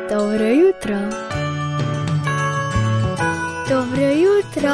Dobro jutro. Dobro jutro.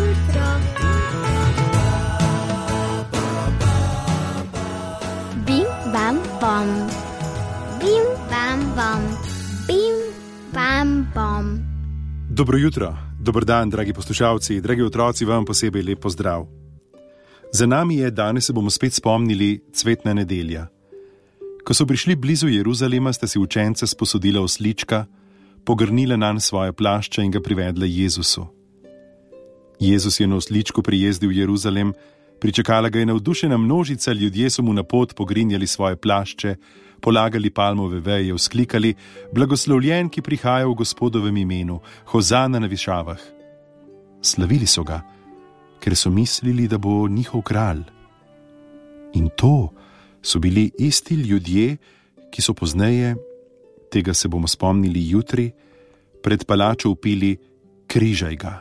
Bim bam bom. Bim bam bom. Bim bam bom. Dobro jutro, dober dan, dragi poslušalci, dragi otroci, vam posebej lep pozdrav. Za nami je, danes se bomo spet spomnili, cvetna nedelja. Ko so prišli blizu Jeruzalema, sta si učenca sposodila oslička, pogrnila nanj svoje plašče in ga privedla Jezusu. Jezus je na osličku prijezdil v Jeruzalem, pričakala ga je navdušena množica, ljudje so mu na pot pogrinjali svoje plašče, polagali palmove veje, vzklikali: blagoslovljen, ki prihaja v Gospodovem imenu, hozana na višavah. Slavili so ga, ker so mislili, da bo njihov kralj. In to so bili isti ljudje, ki so pozneje, tega se bomo spomnili jutri, pred palačo vpili: križaj ga.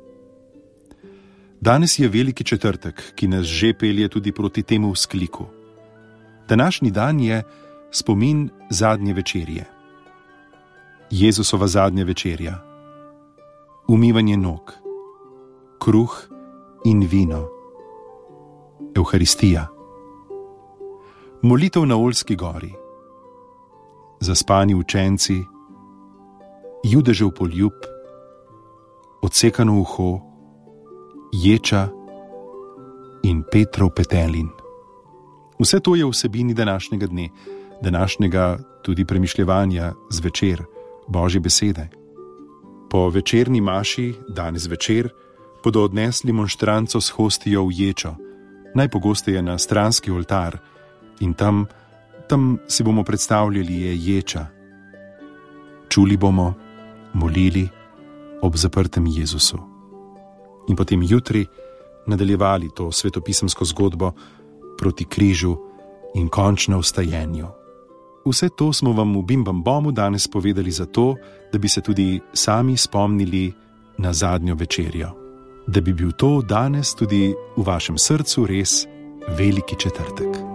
Danes je veliki četrtek, ki nas že pelje tudi proti temu vzkliku. Današnji dan je spomin zadnje večerje. Jezusova zadnja večerja. Umivanje nog, kruh in vino, Evharistija, molitev na Oljski gori, zaspani učenci, Judežev poljub, odsekano uho, ječa in Petrov petelin. Vse to je v vsebini današnjega dne, današnjega tudi premišljevanja zvečer Božje besede. Po večerni maši, danes večer, bodo odnesli monštranco s hostijo v ječo, najpogosteje na stranski oltar, in tam si bomo predstavljali je ječa. Čuli bomo, molili ob zaprtem Jezusu. In potem jutri nadaljevali to svetopisemsko zgodbo proti križu in končno vstajenju. Vse to smo vam v Bim bam bomu danes povedali zato, da bi se tudi sami spomnili na zadnjo večerjo. Da bi bil to danes tudi v vašem srcu res veliki četrtek.